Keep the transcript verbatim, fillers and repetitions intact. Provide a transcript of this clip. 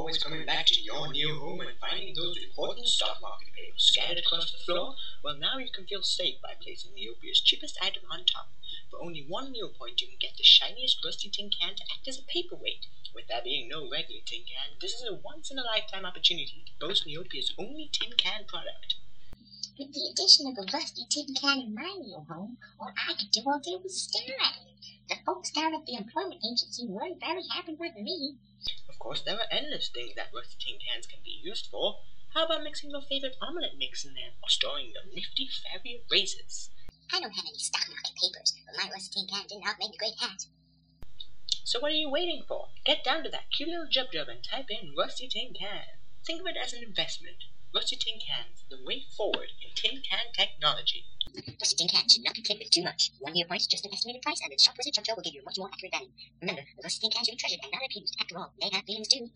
always coming back to your new home and finding those important stock market papers scattered across the floor? Well, now you can feel safe by placing Neopia's cheapest item on top. For only one Neopoint, you can get the shiniest rusty tin can to act as a paperweight. With there being no regular tin can, this is a once-in-a-lifetime opportunity to boast Neopia's only tin can product. With the addition of a rusty tin can in my new home, all I could do all day was stare at it. The folks down at the employment agency weren't very happy with me. Of course, there are endless things that rusty tin cans can be used for. How about mixing your favorite omelette mix in there, or storing your nifty fairy razors? I don't have any stock market papers, but my rusty tin can did not make a great hat. So what are you waiting for? Get down to that cute little jub jub and type in rusty tin can. Think of it as an investment. Rusty tin cans, the way forward in tin can technology. Rusty tin can should not be played with too much. One Neopoint is just an estimated price, and the shop wizard Chubjo will give you a much more accurate value. Remember, the rusty tin can should be treasured and not abused. After all, they have feelings too.